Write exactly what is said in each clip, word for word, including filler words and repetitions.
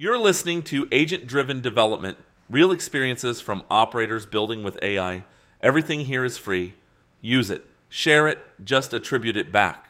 You're listening to Agent Driven Development, real experiences from operators building with A I. Everything here is free. Use it. Share it. Just attribute it back.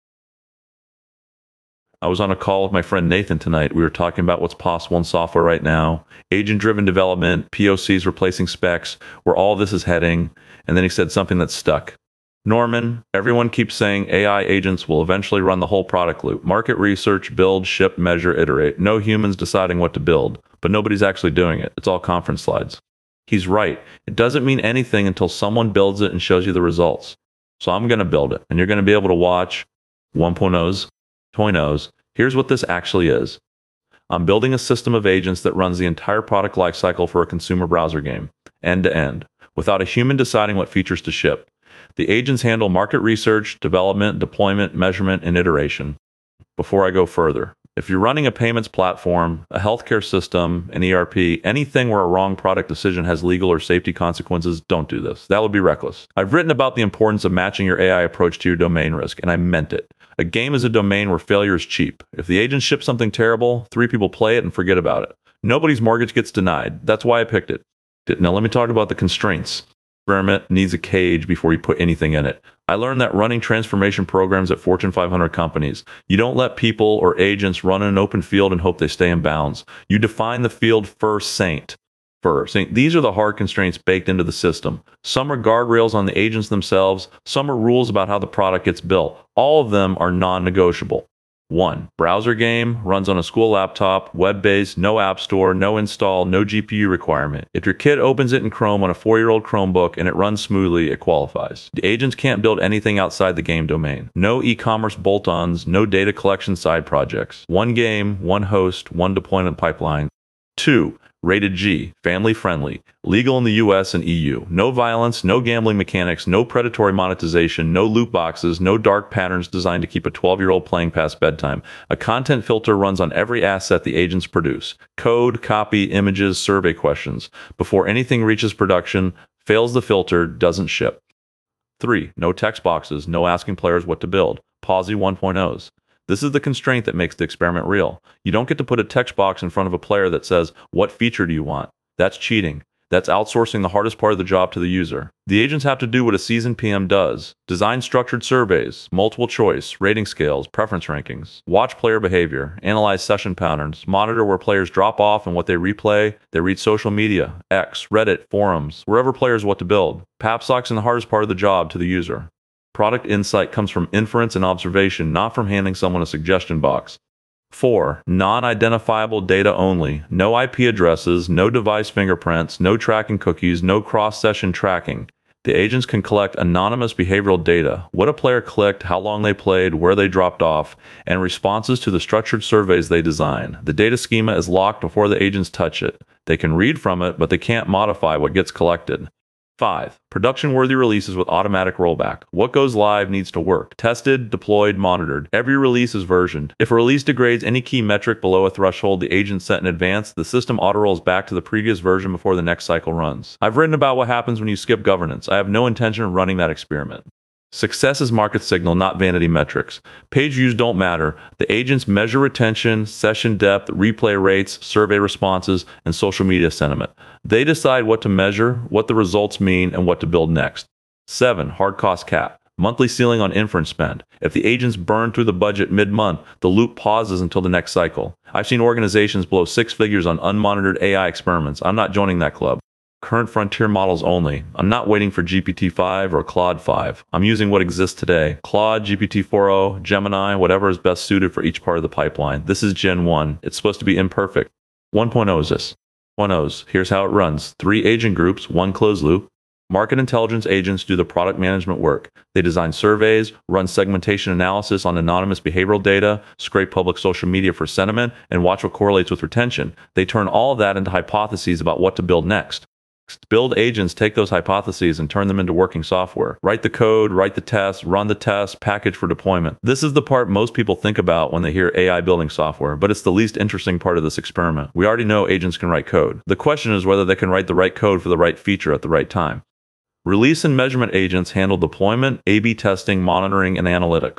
I was on a call with my friend Nathan tonight. We were talking about what's possible in software right now, agent-driven development, P O Cs replacing specs, where all this is heading, and then he said something that stuck. Norman, everyone keeps saying A I agents will eventually run the whole product loop. Market research, build, ship, measure, iterate. No humans deciding what to build, but nobody's actually doing it. It's all conference slides. He's right. It doesn't mean anything until someone builds it and shows you the results. So I'm going to build it, and you're going to be able to watch one point ohs, Toinos. Here's what this actually is. I'm building a system of agents that runs the entire product lifecycle for a consumer browser game, end to end, without a human deciding what features to ship. The agents handle market research, development, deployment, measurement, and iteration. Before I go further, if you're running a payments platform, a healthcare system, an E R P, anything where a wrong product decision has legal or safety consequences, don't do this. That would be reckless. I've written about the importance of matching your A I approach to your domain risk, and I meant it. A game is a domain where failure is cheap. If the agent ships something terrible, three people play it and forget about it. Nobody's mortgage gets denied. That's why I picked it. Now let me talk about the constraints. Experiment needs a cage before you put anything in it. I learned that running transformation programs at Fortune five hundred companies, you don't let people or agents run in an open field and hope they stay in bounds. You define the field first, Saint. First. These are the hard constraints baked into the system. Some are guardrails on the agents themselves. Some are rules about how the product gets built. All of them are non-negotiable. One, browser game, runs on a school laptop, web-based, no app store, no install, no G P U requirement. If your kid opens it in Chrome on a four-year-old Chromebook and it runs smoothly, it qualifies. The agents can't build anything outside the game domain. No e-commerce bolt-ons, no data collection side projects. One game, one host, one deployment pipeline. Two, rated G, family-friendly, legal in the U S and E U. No violence, no gambling mechanics, no predatory monetization, no loot boxes, no dark patterns designed to keep a twelve-year-old playing past bedtime. A content filter runs on every asset the agents produce. Code, copy, images, survey questions. Before anything reaches production, fails the filter, doesn't ship. Three, no text boxes, no asking players what to build. Pawsy one point ohs. This is the constraint that makes the experiment real. You don't get to put a text box in front of a player that says, what feature do you want? That's cheating. That's outsourcing the hardest part of the job to the user. The agents have to do what a seasoned P M does. Design structured surveys, multiple choice, rating scales, preference rankings. Watch player behavior, analyze session patterns, monitor where players drop off and what they replay. They read social media, X, Reddit, forums, wherever players what to build. PAPSOC's in the hardest part of the job to the user. Product insight comes from inference and observation, not from handing someone a suggestion box. Four, non-identifiable data only. No I P addresses, no device fingerprints, no tracking cookies, no cross-session tracking. The agents can collect anonymous behavioral data, what a player clicked, how long they played, where they dropped off, and responses to the structured surveys they design. The data schema is locked before the agents touch it. They can read from it, but they can't modify what gets collected. Five, production-worthy releases with automatic rollback. What goes live needs to work. Tested, deployed, monitored. Every release is versioned. If a release degrades any key metric below a threshold the agent set in advance, the system auto-rolls back to the previous version before the next cycle runs. I've written about what happens when you skip governance. I have no intention of running that experiment. Success is market signal, not vanity metrics. Page views don't matter. The agents measure retention, session depth, replay rates, survey responses, and social media sentiment. They decide what to measure, what the results mean, and what to build next. Seven, hard cost cap. Monthly ceiling on inference spend. If the agents burn through the budget mid-month, the loop pauses until the next cycle. I've seen organizations blow six figures on unmonitored A I experiments. I'm not joining that club. Current frontier models only. I'm not waiting for G P T five or Claude five. I'm using what exists today. Claude, G P T four o, Gemini, whatever is best suited for each part of the pipeline. This is Gen one. It's supposed to be imperfect. one point oh is this. one point ohs. Here's how it runs. Three agent groups, one closed loop. Market intelligence agents do the product management work. They design surveys, run segmentation analysis on anonymous behavioral data, scrape public social media for sentiment, and watch what correlates with retention. They turn all of that into hypotheses about what to build next. Build agents take those hypotheses and turn them into working software. Write the code, write the tests, run the tests, package for deployment. This is the part most people think about when they hear A I building software, but it's the least interesting part of this experiment. We already know agents can write code. The question is whether they can write the right code for the right feature at the right time. Release and measurement agents handle deployment, A B testing, monitoring, and analytics.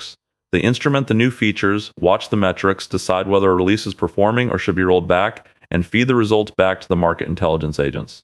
They instrument the new features, watch the metrics, decide whether a release is performing or should be rolled back, and feed the results back to the market intelligence agents.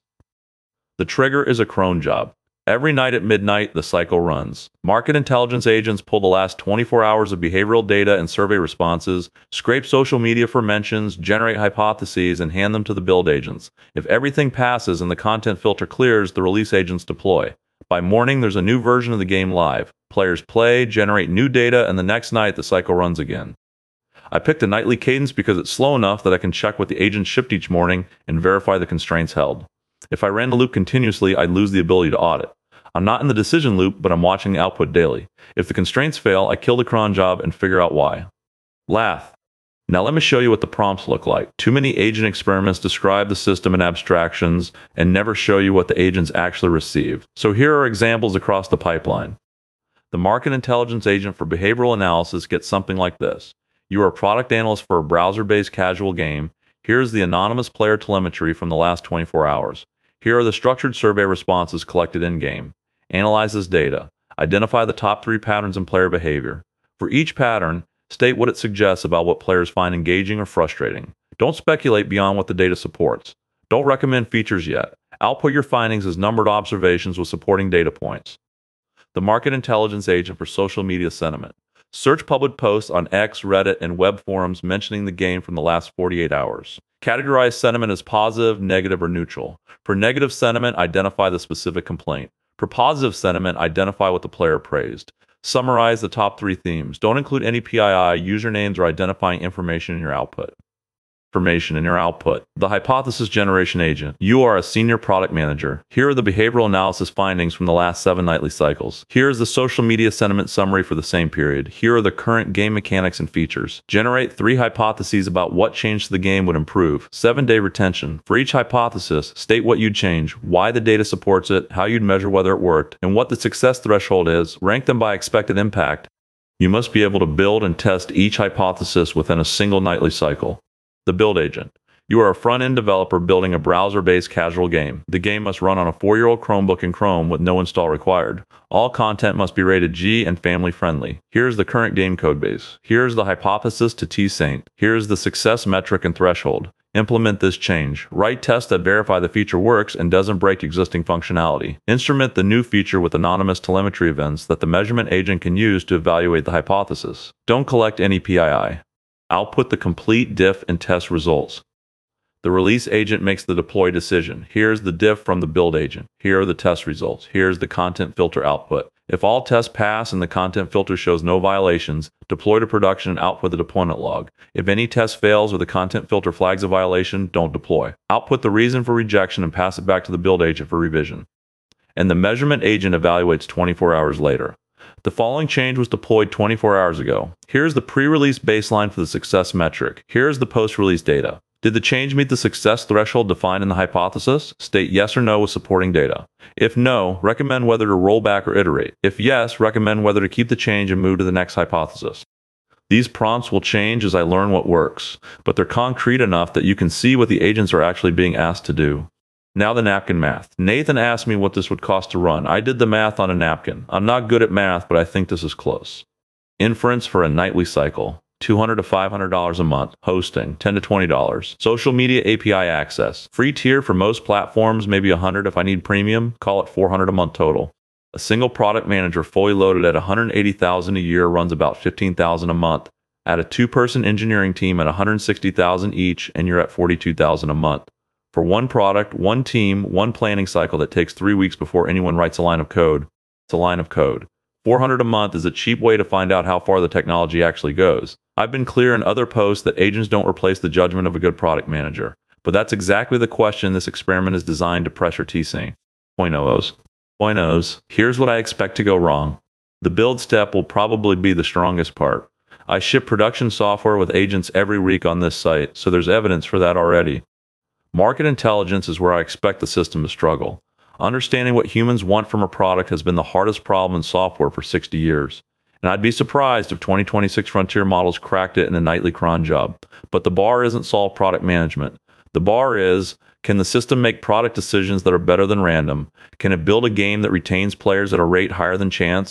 The trigger is a cron job. Every night at midnight, the cycle runs. Market intelligence agents pull the last twenty-four hours of behavioral data and survey responses, scrape social media for mentions, generate hypotheses, and hand them to the build agents. If everything passes and the content filter clears, the release agents deploy. By morning, there's a new version of the game live. Players play, generate new data, and the next night, the cycle runs again. I picked a nightly cadence because it's slow enough that I can check what the agents shipped each morning and verify the constraints held. If I ran the loop continuously, I'd lose the ability to audit. I'm not in the decision loop, but I'm watching the output daily. If the constraints fail, I kill the cron job and figure out why. Lath. Now let me show you what the prompts look like. Too many agent experiments describe the system in abstractions and never show you what the agents actually receive. So here are examples across the pipeline. The market intelligence agent for behavioral analysis gets something like this. You are a product analyst for a browser-based casual game. Here's the anonymous player telemetry from the last twenty-four hours. Here are the structured survey responses collected in-game. Analyze this data. Identify the top three patterns in player behavior. For each pattern, state what it suggests about what players find engaging or frustrating. Don't speculate beyond what the data supports. Don't recommend features yet. Output your findings as numbered observations with supporting data points. The market intelligence agent for social media sentiment. Search public posts on X, Reddit, and web forums mentioning the game from the last forty-eight hours. Categorize sentiment as positive, negative, or neutral. For negative sentiment, identify the specific complaint. For positive sentiment, identify what the player praised. Summarize the top three themes. Don't include any P I I, usernames, or identifying information in your output. Information in your output. The hypothesis generation agent. You are a senior product manager. Here are the behavioral analysis findings from the last seven nightly cycles. Here is the social media sentiment summary for the same period. Here are the current game mechanics and features. Generate three hypotheses about what change to the game would improve. Seven-day retention. For each hypothesis, state what you'd change, why the data supports it, how you'd measure whether it worked, and what the success threshold is. Rank them by expected impact. You must be able to build and test each hypothesis within a single nightly cycle. The build agent. You are a front-end developer building a browser-based casual game. The game must run on a four-year-old Chromebook in Chrome with no install required. All content must be rated G and family-friendly. Here's the current game codebase. Here's the hypothesis to T-Saint. Here's the success metric and threshold. Implement this change. Write tests that verify the feature works and doesn't break existing functionality. Instrument the new feature with anonymous telemetry events that the measurement agent can use to evaluate the hypothesis. Don't collect any P I I. Output the complete diff and test results. The release agent makes the deploy decision. Here's the diff from the build agent. Here are the test results. Here's the content filter output. If all tests pass and the content filter shows no violations, deploy to production and output the deployment log. If any test fails or the content filter flags a violation, don't deploy. Output the reason for rejection and pass it back to the build agent for revision. And the measurement agent evaluates twenty-four hours later. The following change was deployed twenty-four hours ago. Here's the pre-release baseline for the success metric. Here's the post-release data. Did the change meet the success threshold defined in the hypothesis? State yes or no with supporting data. If no, recommend whether to roll back or iterate. If yes, recommend whether to keep the change and move to the next hypothesis. These prompts will change as I learn what works, but they're concrete enough that you can see what the agents are actually being asked to do. Now the napkin math. Nathan asked me what this would cost to run. I did the math on a napkin. I'm not good at math, but I think this is close. Inference for a nightly cycle. two hundred to five hundred dollars a month. Hosting, ten to twenty dollars. Social media A P I access. Free tier for most platforms, maybe one hundred dollars if I need premium. Call it four hundred dollars a month total. A single product manager fully loaded at one hundred eighty thousand dollars a year runs about fifteen thousand dollars a month. Add a two-person engineering team at one hundred sixty thousand dollars each, and you're at forty-two thousand dollars a month. For one product, one team, one planning cycle that takes three weeks before anyone writes a line of code. It's a line of code. four hundred dollars a month is a cheap way to find out how far the technology actually goes. I've been clear in other posts that agents don't replace the judgment of a good product manager, but that's exactly the question this experiment is designed to pressure T-Sync. Point ohs. Point ohs. Here's what I expect to go wrong. The build step will probably be the strongest part. I ship production software with agents every week on this site, so there's evidence for that already. Market intelligence is where I expect the system to struggle. Understanding what humans want from a product has been the hardest problem in software for sixty years. And I'd be surprised if twenty twenty-six frontier models cracked it in a nightly cron job. But the bar isn't solve product management. The bar is, can the system make product decisions that are better than random? Can it build a game that retains players at a rate higher than chance?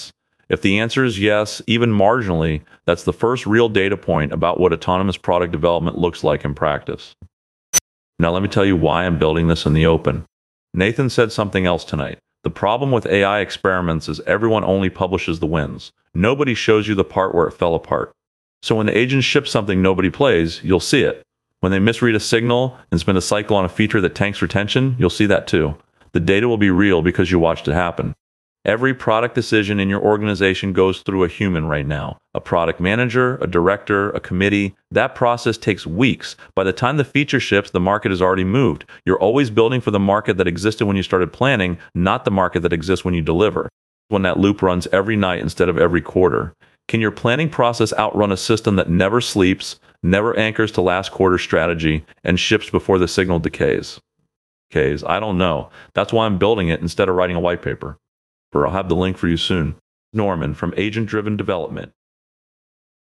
If the answer is yes, even marginally, that's the first real data point about what autonomous product development looks like in practice. Now let me tell you why I'm building this in the open. Nathan said something else tonight. The problem with A I experiments is everyone only publishes the wins. Nobody shows you the part where it fell apart. So when the agents ship something nobody plays, you'll see it. When they misread a signal and spend a cycle on a feature that tanks retention, you'll see that too. The data will be real because you watched it happen. Every product decision in your organization goes through a human right now. A product manager, a director, a committee. That process takes weeks. By the time the feature ships, the market has already moved. You're always building for the market that existed when you started planning, not the market that exists when you deliver. When that loop runs every night instead of every quarter. Can your planning process outrun a system that never sleeps, never anchors to last quarter strategy, and ships before the signal decays? Decays? I don't know. That's why I'm building it instead of writing a white paper. I'll have the link for you soon. Norman from Agent Driven Development.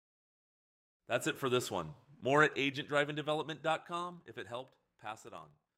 That's it for this one. More at agent driven development dot com. If it helped, pass it on.